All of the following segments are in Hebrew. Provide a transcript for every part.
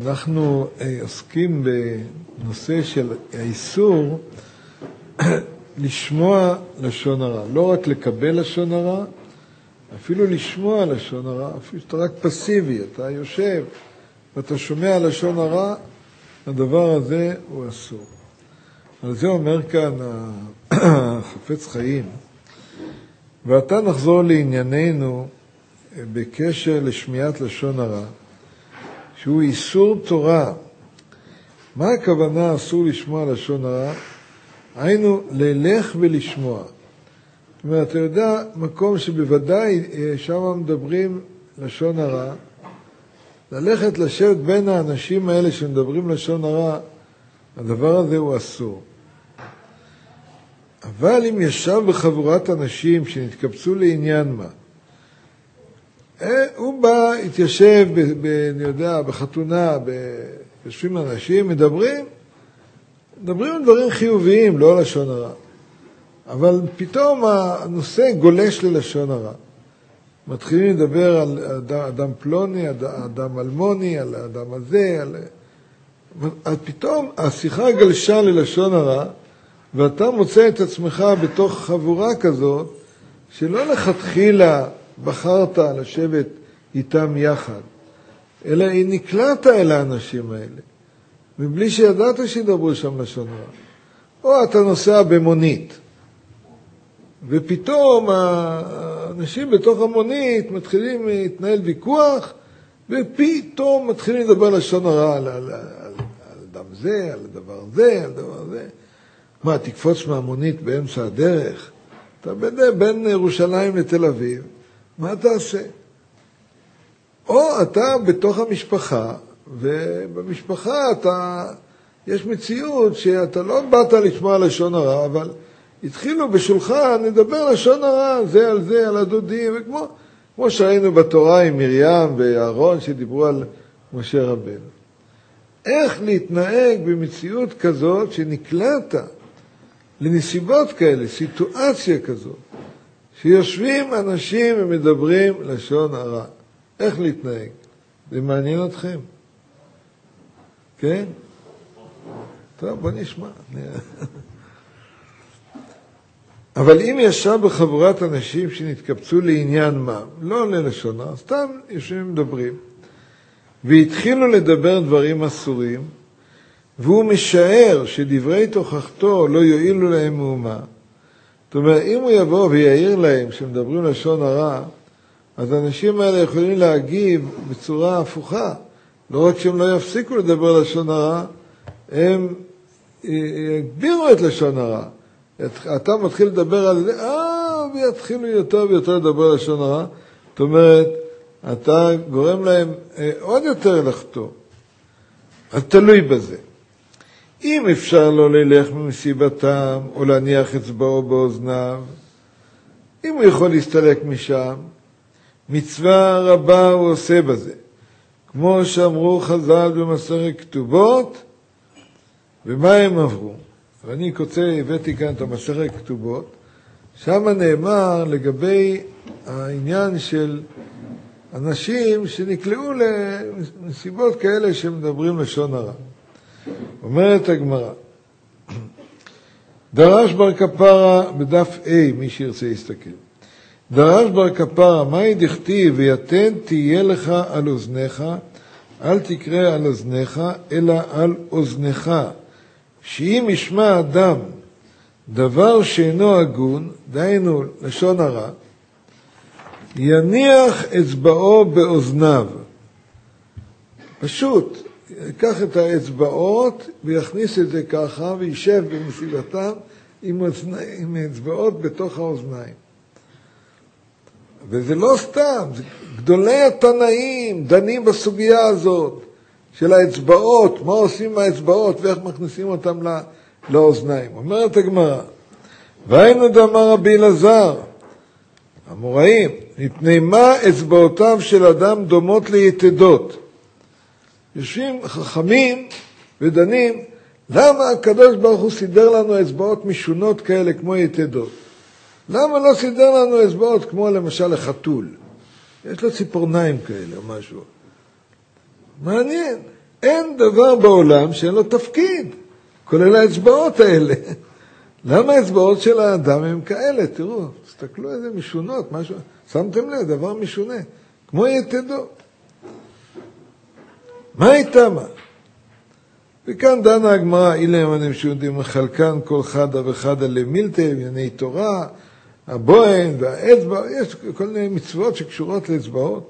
אנחנו עוסקים בנושא של האיסור לשמוע לשון הרע. לא רק לקבל לשון הרע, אפילו לשמוע לשון הרע, אפילו שאתה רק פסיבי, אתה יושב ואתה שומע לשון הרע, הדבר הזה הוא אסור. על זה אומר כאן החפץ חיים. ועתה נחזור לענייננו בקשר לשמיעת לשון הרע, שהוא איסור תורה. מה הכוונה אסור לשמוע לשון הרע? היינו ללך ולשמוע. זאת אומרת, אתה יודע, מקום שבוודאי שם מדברים לשון הרע, ללכת לשבת בין האנשים האלה שמדברים לשון הרע, הדבר הזה הוא אסור. אבל אם ישב בחבורת אנשים שנתקבצו לעניין מה, הוא בא, התיישב, אני יודע, בחתונה, יושבים אנשים, מדברים דברים חיוביים, לא לשון הרע. אבל פתאום הנושא גולש ללשון הרע. מתחילים לדבר על אדם פלוני, אדם אלמוני, על האדם הזה, אז פתאום השיחה גלשה ללשון הרע, ואתה מוצא את עצמך בתוך חבורה כזאת, שלא לכתחילה בחרת לשבת איתם יחד, אלא היא נקלעת אל האנשים האלה, מבלי שידעת שידברו שם לשון רע. או אתה נוסע במונית, ופתאום האנשים בתוך המונית מתחילים להתנהל ויכוח, ופתאום מתחילים לדבר לשון הרע על אדם זה, על הדבר זה, על דבר זה. מה, תקפוץ מהמונית באמצע הדרך? אתה בין ירושלים לתל אביב, מה תעשה? או אתה בתוך המשפחה, ובמשפחה יש מציאות שאתה לא באת לשמוע לשון הרע, אבל התחילו בשולחן לדבר לשון הרע, זה על זה, על הדודים, וכמו שראינו בתורה עם מרים ואהרון שדיברו על משה רבנו. איך להתנהג במציאות כזאת שנקלעת לנסיבות כאלה, סיטואציה כזאת, שיושבים אנשים ומדברים לשון הרע. איך להתנהג? זה מעניין אתכם? כן? טוב, בוא נשמע. אבל אם ישב בחבורת אנשים שנתקבצו לעניין מה, לא ללשון הרע, סתם יושבים ומדברים, והתחילו לדבר דברים אסורים, והוא משער שדברי תוכחתו לא יועילו להם מאומה. זאת אומרת, אם הוא יבוא ויעיר להם שמדברים לשון הרע, אז האנשים האלה יכולים להגיב בצורה הפוכה. לא רק שהם לא יפסיקו לדבר לשון הרע, הם יגבירו את לשון הרע. אתה מתחיל לדבר על זה, ויתחילו יותר ויותר לדבר לשון הרע. זאת אומרת, אתה גורם להם עוד יותר לחטוא. אז תלוי בזה. אם אפשר לא ללך ממסיבתם או להניח אצבעו באוזניו, אם הוא יכול להסתלק משם, מצווה רבה הוא עושה בזה. כמו שאמרו חז"ל במסכת כתובות, ומה הם עברו? ואני הבאתי כאן את המסכת כתובות, שם נאמר לגבי העניין של אנשים שנקלעו לנסיבות כאלה שמדברים לשון הרע. אומרת הגמרא, דרש בר כפרה בדף A, מי שירצה יסתכל. דרש בר כפרה, מהי דכתיב ויתן תהיה לך על אוזניך, אל תקרא על אוזניך, אלא על אוזניך. שאם ישמע אדם דבר שאינו הגון, דהיינו לשון הרע, יניח אצבעו באוזניו. פשוט, ייקח את האצבעות ויכניס את זה ככה, וישב במסיבתם עם אצבעות בתוך האוזניים. וזה לא סתם, גדולי התנאים דנים בסוגיה הזאת של האצבעות, מה עושים עם האצבעות ואיך מכניסים אותם לאוזניים. אומרת הגמרא, והיינו דאמר רבי אלעזר, אמוראים, מפני מה אצבעותיו של אדם דומות ליתדות. יושבים חכמים ודנים, למה הקדוש ברוך הוא סידר לנו אצבעות משונות כאלה כמו יתדות? למה לא סידר לנו אצבעות כמו למשל לחתול? יש לו ציפורניים כאלה או משהו. מעניין. אין דבר בעולם שאין לו תפקיד, כולל האצבעות האלה. למה האצבעות של האדם הם כאלה? תראו, תסתכלו איזה משונות, משהו, שמתם לב, דבר משונה, כמו יתדו. מה הייתה מה? וכאן דנה הגמרא, אילם הנמשודים מחלקן כל חדה וחדה למילתא, ענייני תורה, הבוהן והאצבע, יש כל מיני מצוות שקשורות לאצבעות.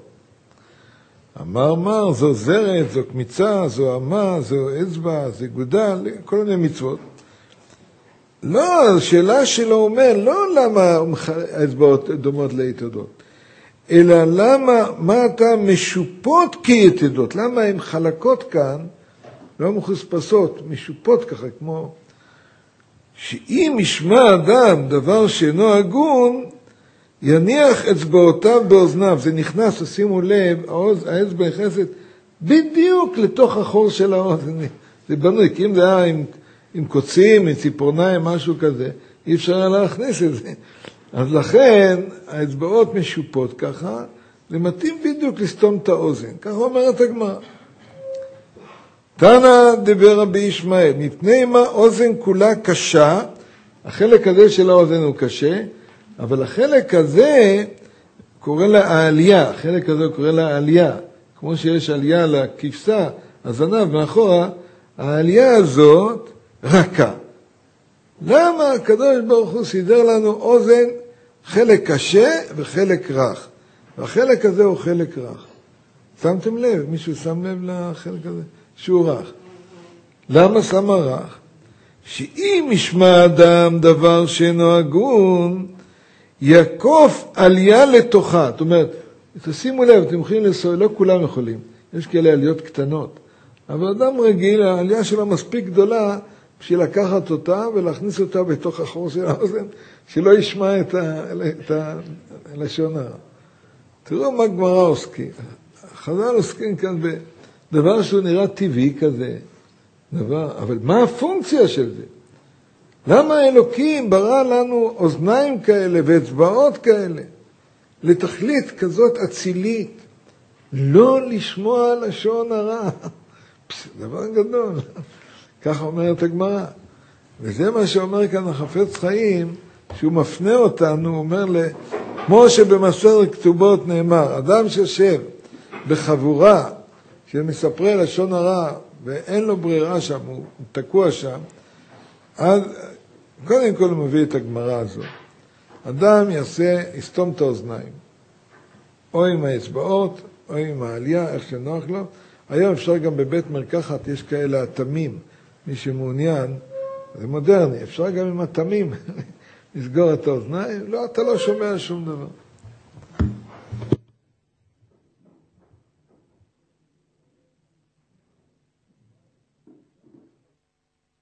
אמר, זו זרת, זו קמיצה, זו אמה, זו אצבע, זו גודל, כל מיני מצוות. לא, השאלה שלו אומר, לא למה האצבעות דומות ליתדות, אלא למה, מה אתה משופות כיתדות, למה הן חלקות כאן, לא מחוספסות, משופות ככה, כמו שאם ישמע אדם דבר שאינו הגון, יניח אצבעותיו באוזניו, זה נכנס, שימו לב, האצבע נכנסת בדיוק לתוך החור של האוזן, זה בנוי, כי אם זה היה עם קוצים, עם ציפורניים, משהו כזה, אי אפשר היה להכניס את זה. אז לכן האצבעות משופות ככה, זה מתאים בדיוק לסתום את האוזן, ככה אומרת הגמרא. תנא דבר רבי ישמעאל, מפני מה אוזן כולה קשה, החלק הזה של האוזן הוא קשה, אבל החלק הזה קורא לה העלייה, החלק הזה קורא לה העלייה, כמו שיש עלייה לכבשה, הזנב מאחורה, העלייה הזאת רכה. למה הקדוש ברוך הוא סידר לנו אוזן חלק קשה וחלק רך, והחלק הזה הוא חלק רך. שמתם לב? מישהו שם לב לחלק הזה? שהוא רך. למה שמה רך? שאם ישמע אדם דבר שאינו הגון, יקוף עלייה לתוכה. זאת אומרת, תשימו לב, אתם יכולים לסוע, לא כולם יכולים. יש כאלה עליות קטנות. אבל אדם רגיל, העלייה שלו מספיק גדולה, בשביל לקחת אותה ולהכניס אותה בתוך החור של האוזן, שלא ישמע את הלשון הרע. תראו מה גמרא עוסקים. חז"ל עוסקים כאן בדבר שהוא נראה טבעי כזה, אבל מה הפונקציה של זה? למה האלוקים ברא לנו אוזניים כאלה ואצבעות כאלה? לתכלית כזאת אצילית, לא לשמוע לשון הרע. דבר גדול. ככה אומרת הגמרא. וזה מה שאומר כאן החפץ חיים, שהוא מפנה אותנו, הוא אומר כמו שבמסכת כתובות נאמר, אדם שיושב בחבורה שמספרי לשון הרע ואין לו ברירה שם, הוא תקוע שם, אז קודם כל הוא מביא את הגמרא הזאת. אדם יסתום את האוזניים, או עם האצבעות, או עם העלייה, איך שנוח לו. היום אפשר גם בבית מרקחת, יש כאלה התמים, מי שמעוניין, זה מודרני, אפשר גם עם התמים לסגור את האוזניים, לא, אתה לא שומע שום דבר.